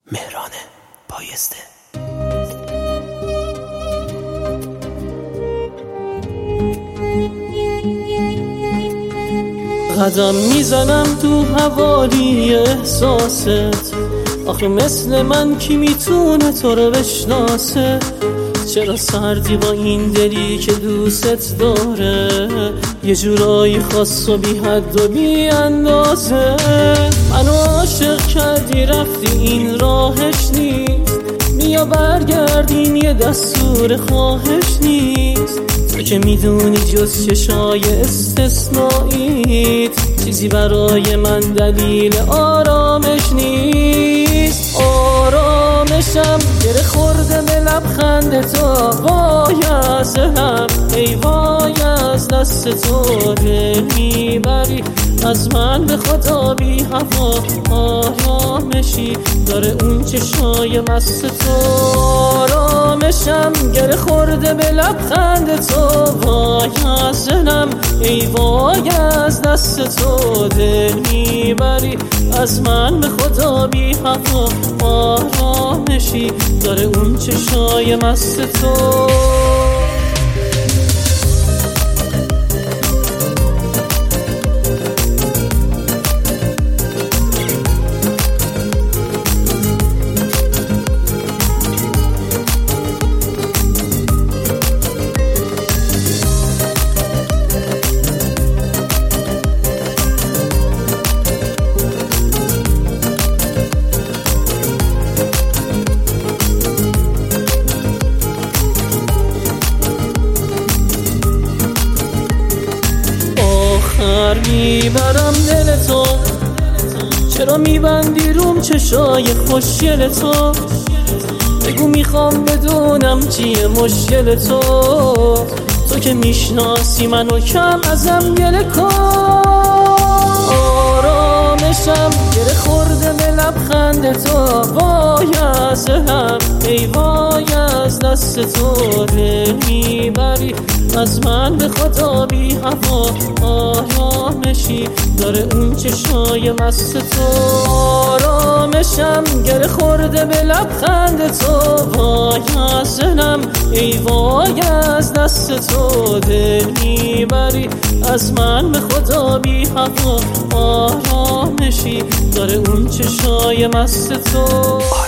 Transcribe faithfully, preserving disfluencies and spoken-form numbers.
مهران بایسته. قدم میزنم تو حوالی احساست، آخه مثل من کی میتونه تو رو بشناسه؟ چرا سردی با این دلی که دوست داره، یه جورایی خاص و بی حد و بی اندازه. منو عاشق کردی رفتی این راهش نیست، بیا برگردین یه دستور خواهش نیست. تو که میدونی جز چشای استثنائیت چیزی برای من دلیل آرامش نیست. آرامشم گره خورده به لبخند تو، وای از هم ای وای از دست تو. دل میبری از من به خدا بی هوا، آرامشی داره اون چشای مست تو. آرامشم گره خورده به لبخند تو، وای از دلم ای وای از دست تو. دل میبری از من به خدا بی هوا، آرامشی داره اون چشای مست تو. میبرم دل تو، چرا میبندی روم چشای خوشگل تو؟ بگو میخوام بدونم چیه مشکل تو. تو که میشناسی منو کم ازم گله کن. آرامشم گره خورده به لبخند تو، وای از هم ای وای از دست تو. دل میبری از من به خدا بی هوا، آرامشی داره اون چشای مست تو. آرامشم گره خورده به لبخند تو، وای از دلم ای وای از دست تو. دل میبری از من به خدا بی هوا، آرامشی داره اون چشای مست تو.